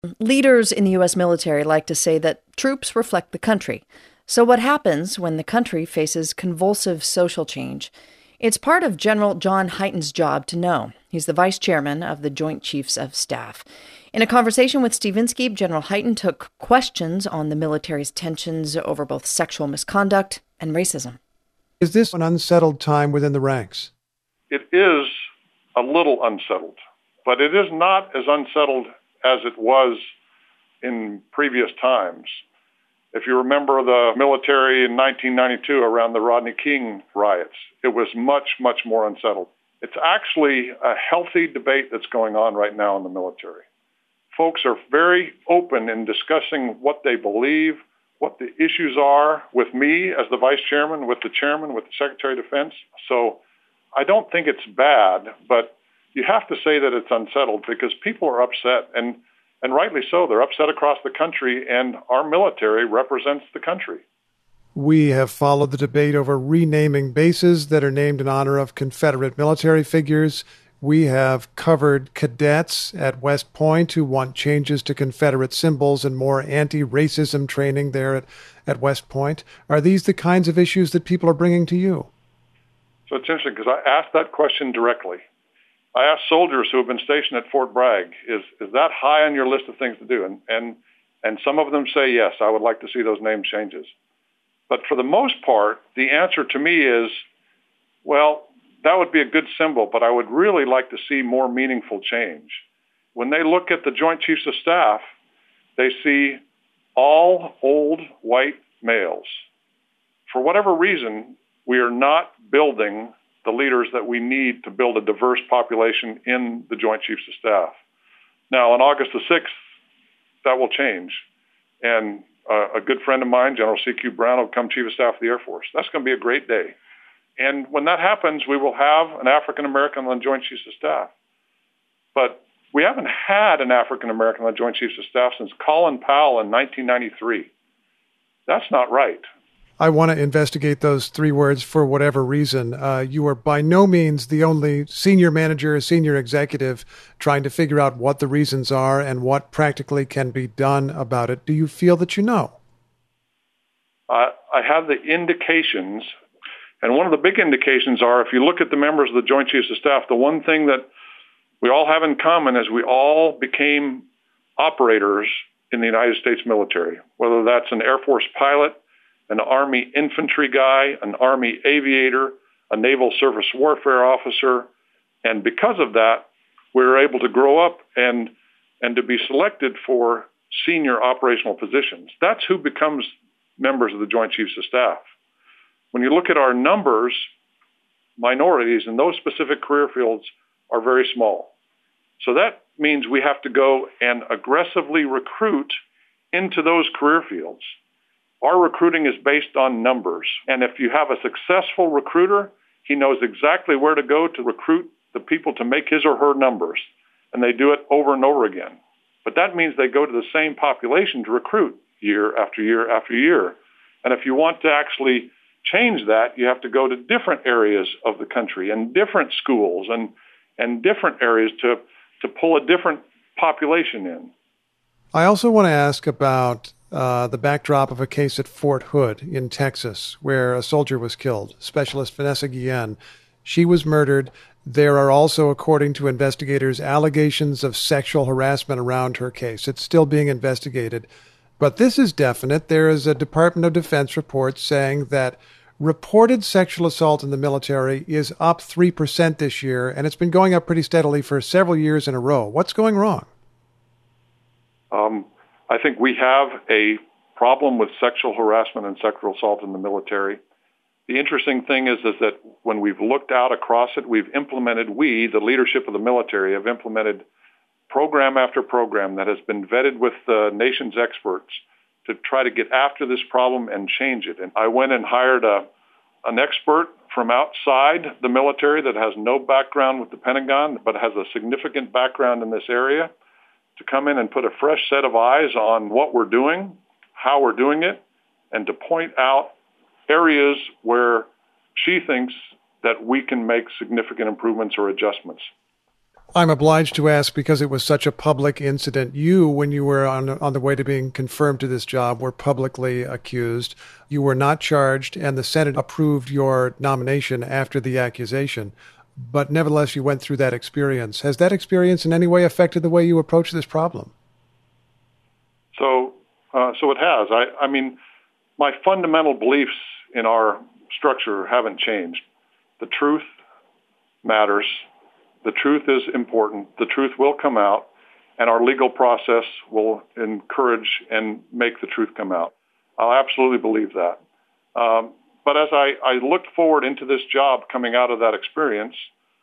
Leaders in the U.S. military like to say that troops reflect the country. So, what happens when the country faces convulsive social change? It's part of General John Hyten's job to know. He's the vice chairman of the Joint Chiefs of Staff. In a conversation with Steve Inskeep, General Hyten took questions on the military's tensions over both sexual misconduct and racism. Is this an unsettled time within the ranks? It is a little unsettled, but it is not as unsettled as it was in previous times. If you remember the military in 1992 around the Rodney King riots, it was much, much more unsettled. It's actually a healthy debate that's going on right now in the military. Folks are very open in discussing what they believe, what the issues are with me as the vice chairman, with the chairman, with the Secretary of Defense. So I don't think it's bad, but you have to say that it's unsettled because people are upset, and rightly so. They're upset across the country, and our military represents the country. We have followed the debate over renaming bases that are named in honor of Confederate military figures. We have covered cadets at West Point who want changes to Confederate symbols and more anti-racism training there at West Point. Are these the kinds of issues that people are bringing to you? So it's interesting because I asked that question directly. I asked soldiers who have been stationed at Fort Bragg, is that high on your list of things to do? And some of them say, yes, I would like to see those name changes. But for the most part, the answer to me is, well, that would be a good symbol, but I would really like to see more meaningful change. When they look at the Joint Chiefs of Staff, they see all old white males. For whatever reason, we are not building the leaders that we need to build a diverse population in the Joint Chiefs of Staff. Now, on August the 6th, that will change. And a good friend of mine, General C.Q. Brown, will become Chief of Staff of the Air Force. That's going to be a great day. And when that happens, we will have an African-American on the Joint Chiefs of Staff. But we haven't had an African-American on the Joint Chiefs of Staff since Colin Powell in 1993. That's not right. I want to investigate those three words for whatever reason. You are by no means the only senior manager, senior executive trying to figure out what the reasons are and what practically can be done about it. Do you feel that you know? I have the indications, and one of the big indications are if you look at the members of the Joint Chiefs of Staff, the one thing that we all have in common is we all became operators in the United States military, whether that's an Air Force pilot, an Army infantry guy, an Army aviator, a Naval Surface Warfare officer. And because of that, we were able to grow up and to be selected for senior operational positions. That's who becomes members of the Joint Chiefs of Staff. When you look at our numbers, minorities in those specific career fields are very small. So that means we have to go and aggressively recruit into those career fields. Our recruiting is based on numbers. And if you have a successful recruiter, he knows exactly where to go to recruit the people to make his or her numbers. And they do it over and over again. But that means they go to the same population to recruit year after year after year. And if you want to actually change that, you have to go to different areas of the country and different schools and different areas to pull a different population in. I also want to ask about the backdrop of a case at Fort Hood in Texas where a soldier was killed, Specialist Vanessa Guillen. She was murdered. There are also, according to investigators, allegations of sexual harassment around her case. It's still being investigated. But this is definite. There is a Department of Defense report saying that reported sexual assault in the military is up 3% this year, and it's been going up pretty steadily for several years in a row. What's going wrong? I think we have a problem with sexual harassment and sexual assault in the military. The interesting thing is that when we've looked out across it, the leadership of the military, have implemented program after program that has been vetted with the nation's experts to try to get after this problem and change it. And I went and hired an expert from outside the military that has no background with the Pentagon, but has a significant background in this area, to come in and put a fresh set of eyes on what we're doing, how we're doing it, and to point out areas where she thinks that we can make significant improvements or adjustments. I'm obliged to ask because it was such a public incident. You, when you were on the way to being confirmed to this job, were publicly accused. You were not charged, and the Senate approved your nomination after the accusation. But nevertheless, you went through that experience. Has that experience in any way affected the way you approach this problem? So it has. I mean, my fundamental beliefs in our structure haven't changed. The truth matters. The truth is important. The truth will come out, and our legal process will encourage and make the truth come out. I'll absolutely believe that. But as I looked forward into this job coming out of that experience,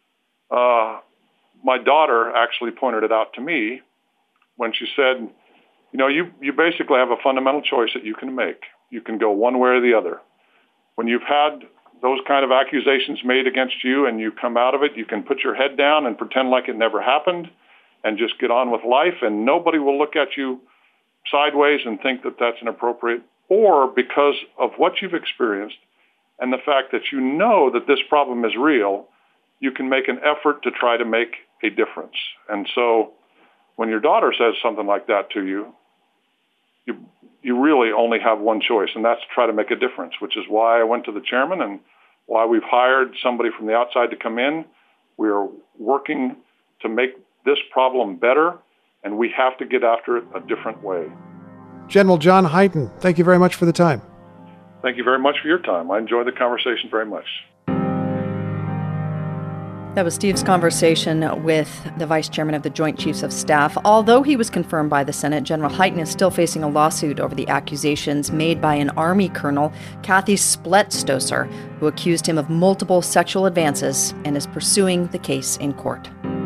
my daughter actually pointed it out to me when she said, you basically have a fundamental choice that you can make. You can go one way or the other. When you've had those kind of accusations made against you and you come out of it, you can put your head down and pretend like it never happened and just get on with life, and nobody will look at you sideways and think that that's inappropriate. Or because of what you've experienced and the fact that you know that this problem is real, you can make an effort to try to make a difference. And so when your daughter says something like that to you, you really only have one choice, and that's to try to make a difference, which is why I went to the chairman and why we've hired somebody from the outside to come in. We are working to make this problem better, and we have to get after it a different way. General John Hyten, thank you very much for the time. Thank you very much for your time. I enjoyed the conversation very much. That was Steve's conversation with the Vice Chairman of the Joint Chiefs of Staff. Although he was confirmed by the Senate, General Hyten is still facing a lawsuit over the accusations made by an Army colonel, Kathy Spletstoser, who accused him of multiple sexual advances and is pursuing the case in court.